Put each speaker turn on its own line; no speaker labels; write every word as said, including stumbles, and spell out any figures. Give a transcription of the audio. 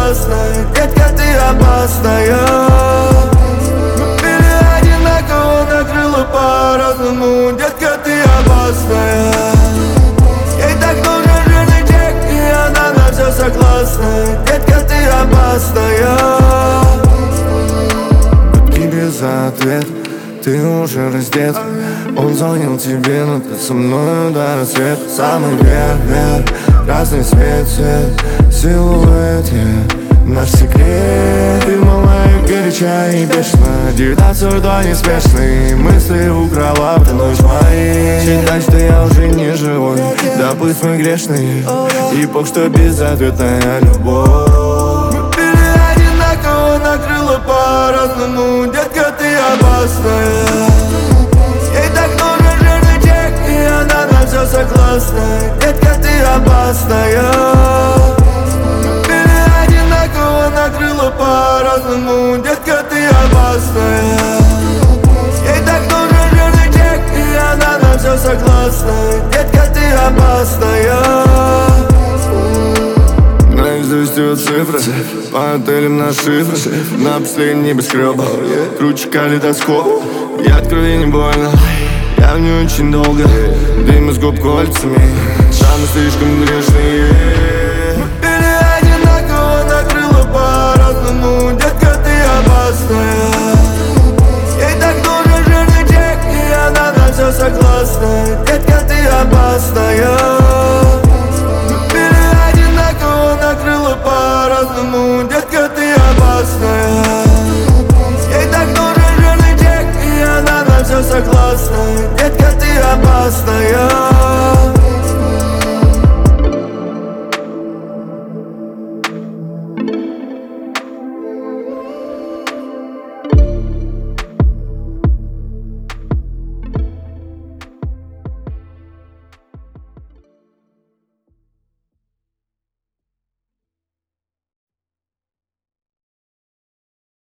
согласна, детка, ты опасная. Мы были одинаково, накрыло по-разному, детка, ты опасная. Ей так нужен жирный чек, и она на все согласна, детка, ты опасная.
Бабки без ответ, ты уже раздет. Он звонил тебе, но ты со мною до рассвета. Самый верх, вверх, красный свет, свет, силуэт, yeah. Наш секрет, ты малая, горяча и бешеная. Девятнадцать рудой неспешный, мысли украла в ночь моей. Считай, что я уже не живой, да пусть мы грешные. И бог, что безответная любовь.
Мы были одинаково, накрыло по-разному, детка, ты опасная. Ей так нужен жирный чек, и она на все согласна, детка, ты опасная. Мы были одинаково, накрыло по-разному, детка, ты опасная. Ей так нужен жирный чек, и она на все согласна, детка, ты опасная.
Наизусть ее цифры, по отелям на шифры, на последний небоскреб, круче калейдоскоп. Я от крови не больно, я в ней очень долго. Дым из губ кольцами, сам слишком грешный.
Мы были одинаково, накрыло по-разному, детка, ты опасная. Ей так нужен жирный чек, и она на все согласна, детка, ты опасная. Мы были одинаково, накрыло по-разному, детка, ты опасная. Ей так нужен жирный чек, и она на все согласна, детка, ты опасная.